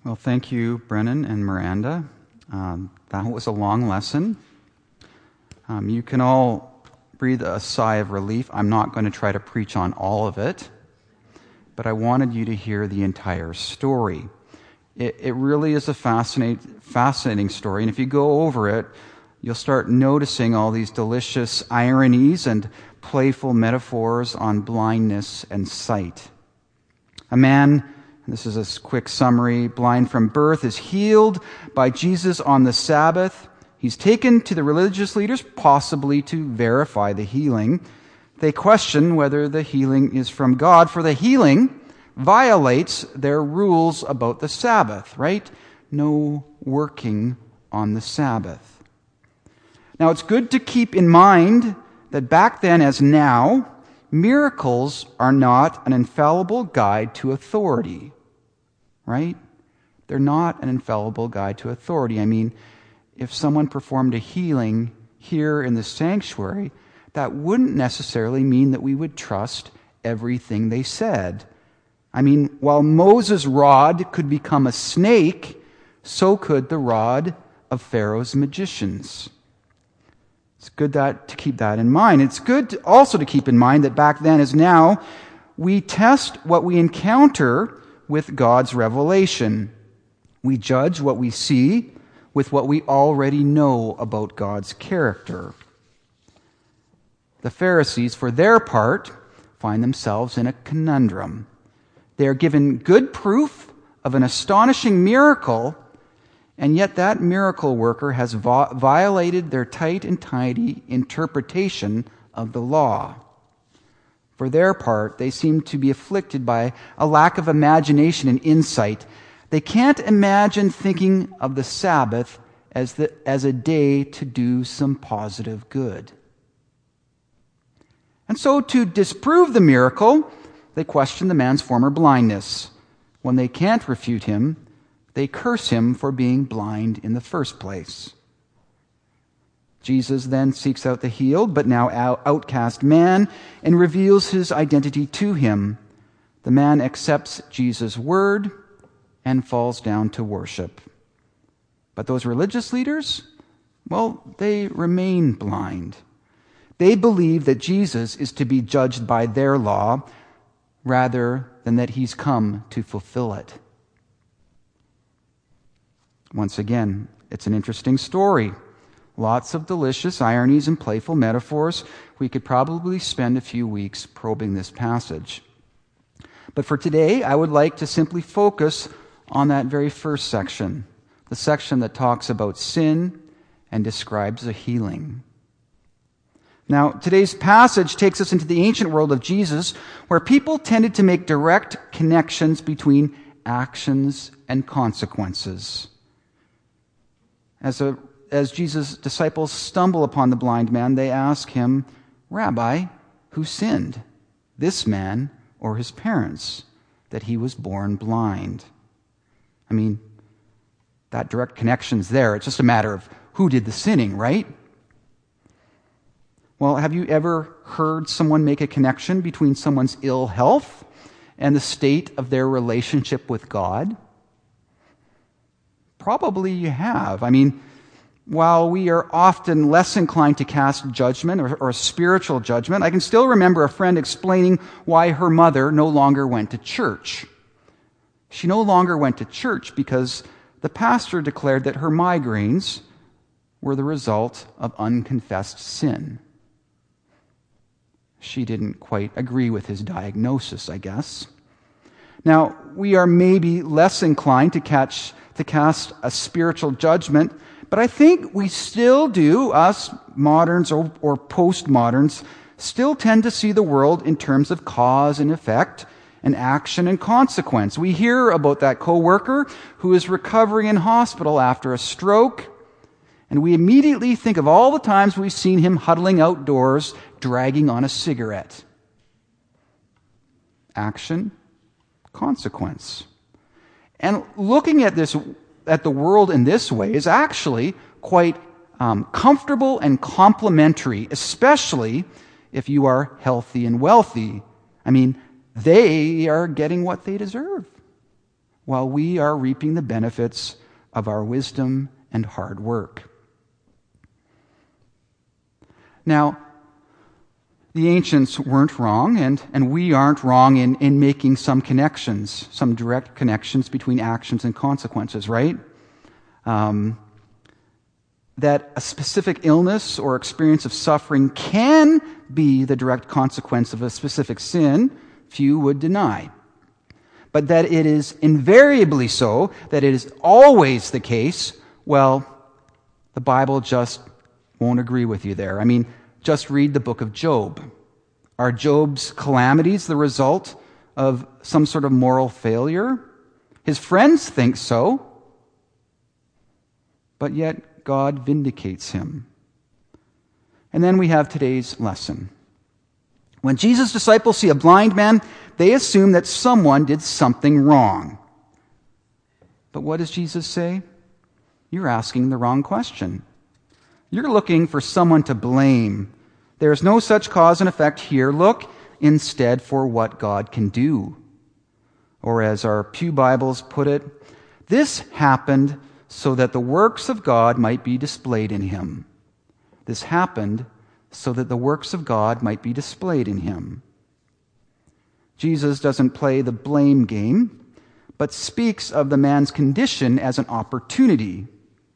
Well, thank you, Brennan and Miranda. That was a long lesson. You can all breathe a sigh of relief. I'm not going to try to preach on all of it, but I wanted you to hear the entire story. It really is a fascinating story, and if you go over it, you'll start noticing all these delicious ironies and playful metaphors on blindness and sight. A man, this is a quick summary, blind from birth, is healed by Jesus on the Sabbath. He's taken to the religious leaders, possibly to verify the healing. They question whether the healing is from God, for the healing violates their rules about the Sabbath, right? No working on the Sabbath. Now, it's good to keep in mind that back then as now, miracles are not an infallible guide to authority, right? They're not an infallible guide to authority. I mean, if someone performed a healing here in the sanctuary, that wouldn't necessarily mean that we would trust everything they said. I mean, while Moses' rod could become a snake, so could the rod of Pharaoh's magicians. It's good to keep that in mind. It's good also to keep in mind that back then as now, we test what we encounter with God's revelation. We judge what we see with what we already know about God's character. The Pharisees, for their part, find themselves in a conundrum. They are given good proof of an astonishing miracle, and yet that miracle worker has violated their tight and tidy interpretation of the law. For their part, they seem to be afflicted by a lack of imagination and insight. They can't imagine thinking of the Sabbath as a day to do some positive good. And so to disprove the miracle, they question the man's former blindness. When they can't refute him, they curse him for being blind in the first place. Jesus then seeks out the healed but now outcast man and reveals his identity to him. The man accepts Jesus' word and falls down to worship. But those religious leaders, well, they remain blind. They believe that Jesus is to be judged by their law rather than that he's come to fulfill it. Once again, it's an interesting story. Lots of delicious ironies and playful metaphors. We could probably spend a few weeks probing this passage. But for today, I would like to simply focus on that very first section, the section that talks about sin and describes a healing. Now, today's passage takes us into the ancient world of Jesus, where people tended to make direct connections between actions and consequences. As Jesus' disciples stumble upon the blind man, they ask him, "Rabbi, who sinned, this man or his parents, that he was born blind?" I mean, that direct connection's there. It's just a matter of who did the sinning, right? Well, have you ever heard someone make a connection between someone's ill health and the state of their relationship with God? Probably you have. I mean, while we are often less inclined to cast judgment or spiritual judgment, I can still remember a friend explaining why her mother no longer went to church. She no longer went to church because the pastor declared that her migraines were the result of unconfessed sin. She didn't quite agree with his diagnosis, I guess. Now, we are maybe less inclined to cast a spiritual judgment, but I think we still do, us moderns or postmoderns, still tend to see the world in terms of cause and effect and action and consequence. We hear about that coworker who is recovering in hospital after a stroke, and we immediately think of all the times we've seen him huddling outdoors, dragging on a cigarette. Action, consequence. And looking at the world in this way is actually quite comfortable and complimentary, especially if you are healthy and wealthy. I mean, they are getting what they deserve. while we are reaping the benefits of our wisdom and hard work. Now, the ancients weren't wrong, and we aren't wrong in making some connections, some direct connections between actions and consequences, right? That a specific illness or experience of suffering can be the direct consequence of a specific sin, few would deny. But that it is invariably so, that it is always the case, well, the Bible just won't agree with you there. I mean, just read the book of Job. Are Job's calamities the result of some sort of moral failure? His friends think so, but yet God vindicates him. And then we have today's lesson. When Jesus' disciples see a blind man, they assume that someone did something wrong. But what does Jesus say? You're asking the wrong question. You're looking for someone to blame. There is no such cause and effect here. Look instead for what God can do. Or as our Pew Bibles put it, this happened so that the works of God might be displayed in him. This happened so that the works of God might be displayed in him. Jesus doesn't play the blame game, but speaks of the man's condition as an opportunity.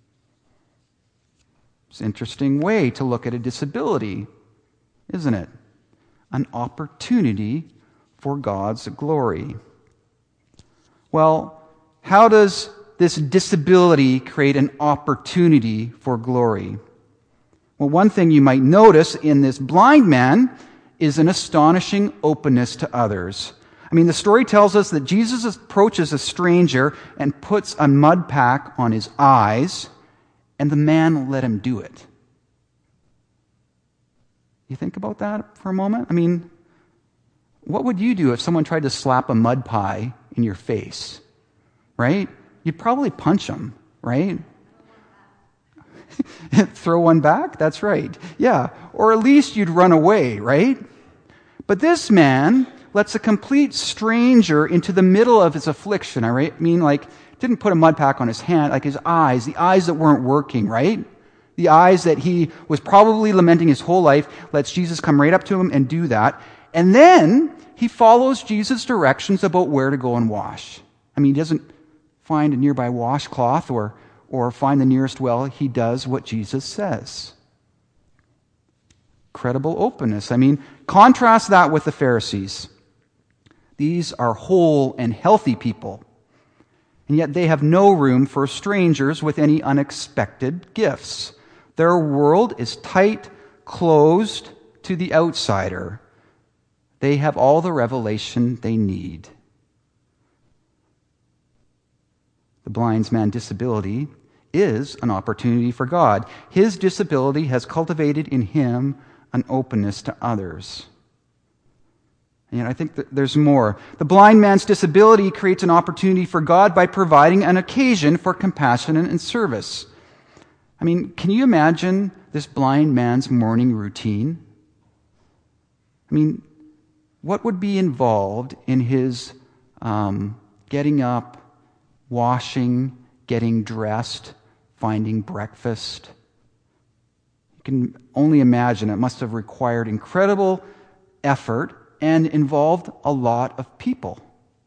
It's an interesting way to look at a disability, isn't it? An opportunity for God's glory. Well, how does this disability create an opportunity for glory? Well, one thing you might notice in this blind man is an astonishing openness to others. I mean, the story tells us that Jesus approaches a stranger and puts a mud pack on his eyes, and the man let him do it. You think about that for a moment? I mean, what would you do if someone tried to slap a mud pie in your face? Right? You'd probably punch them, right? Throw one back? That's right. Yeah. Or at least you'd run away, right? But this man lets a complete stranger into the middle of his affliction, all right? I mean, like, didn't put a mud pack on his hand, like his eyes, the eyes that weren't working, right? The eyes that he was probably lamenting his whole life, lets Jesus come right up to him and do that. And then he follows Jesus' directions about where to go and wash. I mean, he doesn't find a nearby washcloth or find the nearest well. He does what Jesus says. Credible openness. I mean, contrast that with the Pharisees. These are whole and healthy people, and yet they have no room for strangers with any unexpected gifts. Their world is tight, closed to the outsider. They have all the revelation they need. The blind man's disability is an opportunity for God. His disability has cultivated in him an openness to others. And I think that there's more. The blind man's disability creates an opportunity for God by providing an occasion for compassion and service. I mean, can you imagine this blind man's morning routine? I mean, what would be involved in his getting up, washing, getting dressed, finding breakfast? You can only imagine it must have required incredible effort and involved a lot of people.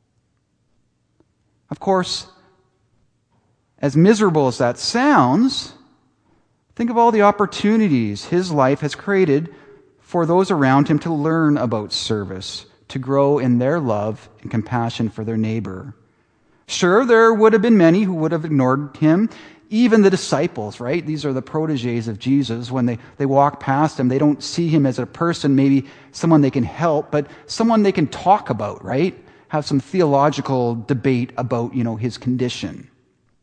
Of course, as miserable as that sounds, think of all the opportunities his life has created for those around him to learn about service, to grow in their love and compassion for their neighbor. Sure, there would have been many who would have ignored him, even the disciples, right? These are the proteges of Jesus. When they walk past him, they don't see him as a person, maybe someone they can help, but someone they can talk about, right? Have some theological debate about, his condition.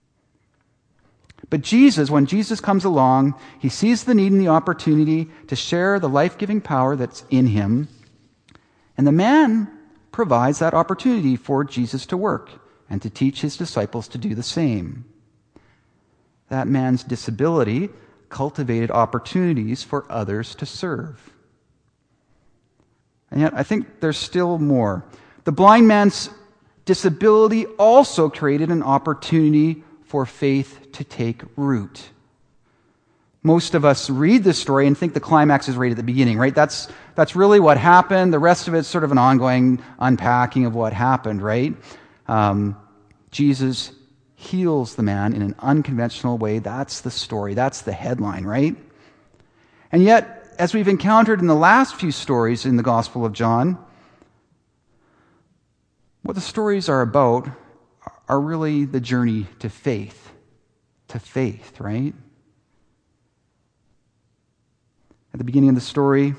But Jesus, when Jesus comes along, he sees the need and the opportunity to share the life-giving power that's in him, and the man provides that opportunity for Jesus to work and to teach his disciples to do the same. That man's disability cultivated opportunities for others to serve. And yet, I think there's still more. The blind man's disability also created an opportunity for faith to take root. Most of us read this story and think the climax is right at the beginning, right? That's really what happened. The rest of it's sort of an ongoing unpacking of what happened, right? Jesus heals the man in an unconventional way. That's the story. That's the headline, right? And yet, as we've encountered in the last few stories in the Gospel of John, what the stories are about are really the journey to faith, right? At the beginning of the story,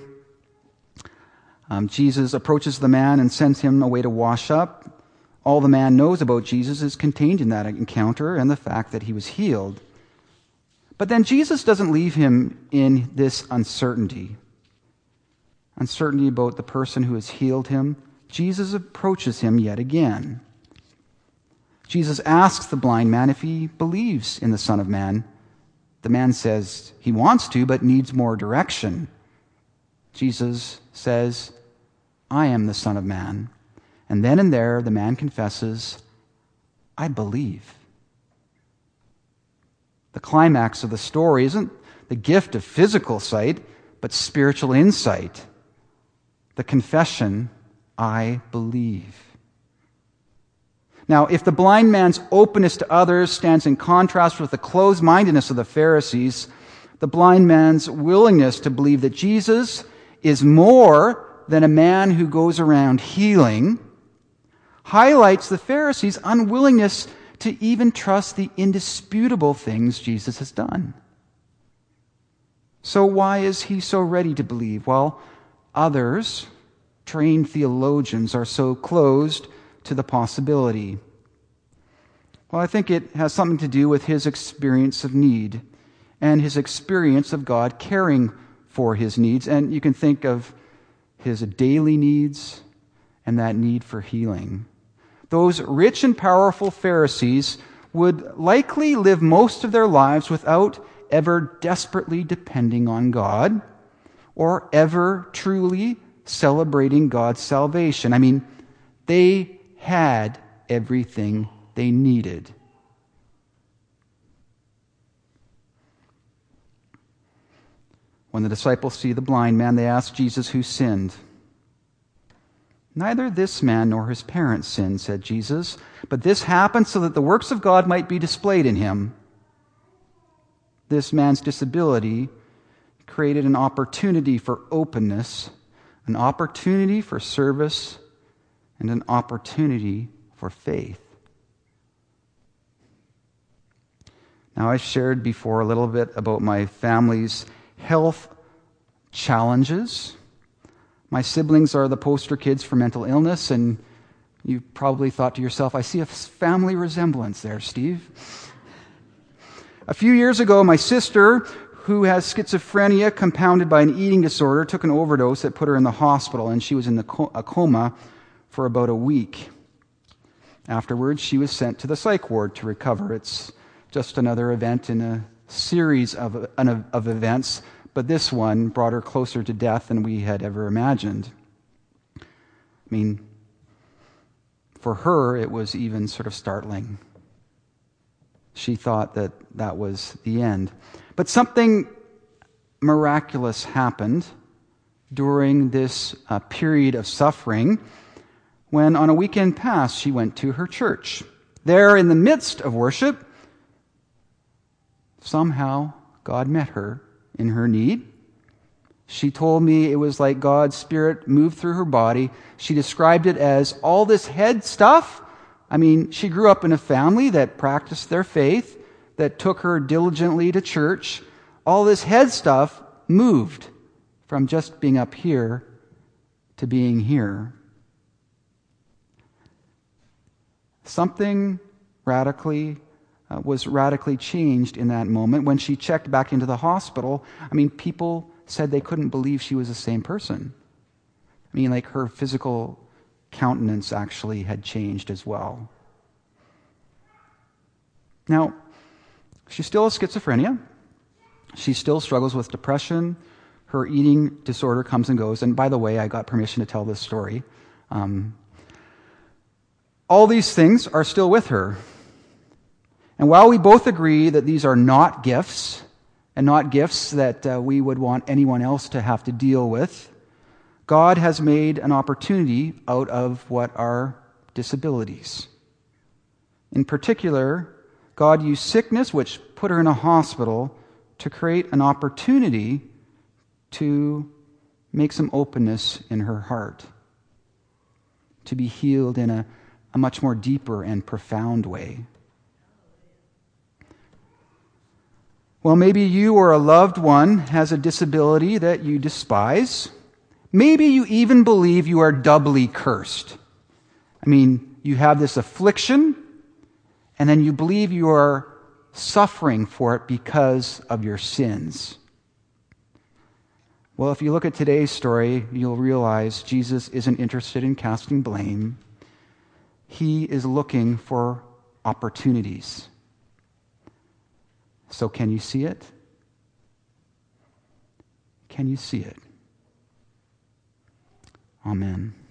Jesus approaches the man and sends him away to wash up. All the man knows about Jesus is contained in that encounter and the fact that he was healed. But then Jesus doesn't leave him in this uncertainty about the person who has healed him. Jesus approaches him yet again. Jesus asks the blind man if he believes in the Son of Man. The man says he wants to, but needs more direction. Jesus says, I am the Son of Man. And then and there, the man confesses, I believe. The climax of the story isn't the gift of physical sight, but spiritual insight. The confession, I believe. Now, if the blind man's openness to others stands in contrast with the closed-mindedness of the Pharisees, the blind man's willingness to believe that Jesus is more than a man who goes around healing highlights the Pharisees' unwillingness to even trust the indisputable things Jesus has done. So why is he so ready to believe? Well, others, trained theologians, are so closed to the possibility. Well, I think it has something to do with his experience of need and his experience of God caring for his needs. And you can think of his daily needs and that need for healing. Those rich and powerful Pharisees would likely live most of their lives without ever desperately depending on God or ever truly celebrating God's salvation. I mean, they had everything they needed. When the disciples see the blind man, they ask Jesus who sinned. Neither this man nor his parents sinned, said Jesus, but this happened so that the works of God might be displayed in him. This man's disability created an opportunity for openness, an opportunity for service, and an opportunity for faith. Now, I shared before a little bit about my family's health challenges. My siblings are the poster kids for mental illness, and you probably thought to yourself, I see a family resemblance there, Steve. A few years ago, my sister, who has schizophrenia compounded by an eating disorder, took an overdose that put her in the hospital, and she was in a coma for about a week. Afterwards, she was sent to the psych ward to recover. It's just another event in a series of events, but this one brought her closer to death than we had ever imagined. I mean, for her, it was even sort of startling. She thought that that was the end. But something miraculous happened during this period of suffering when on a weekend past she went to her church. There in the midst of worship, somehow God met her in her need. She told me it was like God's Spirit moved through her body. She described it as all this head stuff. I mean, she grew up in a family that practiced their faith, that took her diligently to church. All this head stuff moved from just being up here to being here. Something was radically changed in that moment. When she checked back into the hospital, I mean, people said they couldn't believe she was the same person. I mean, like her physical countenance actually had changed as well. Now, she still has schizophrenia. She still struggles with depression. Her eating disorder comes and goes. And by the way, I got permission to tell this story. All these things are still with her. And while we both agree that these are not gifts, and not gifts that we would want anyone else to have to deal with, God has made an opportunity out of what are disabilities. In particular, God used sickness, which put her in a hospital, to create an opportunity to make some openness in her heart, to be healed in a much more deeper and profound way. Well, maybe you or a loved one has a disability that you despise. Maybe you even believe you are doubly cursed. I mean, you have this affliction, and then you believe you are suffering for it because of your sins. Well, if you look at today's story, you'll realize Jesus isn't interested in casting blame. He is looking for opportunities. So can you see it? Can you see it? Amen.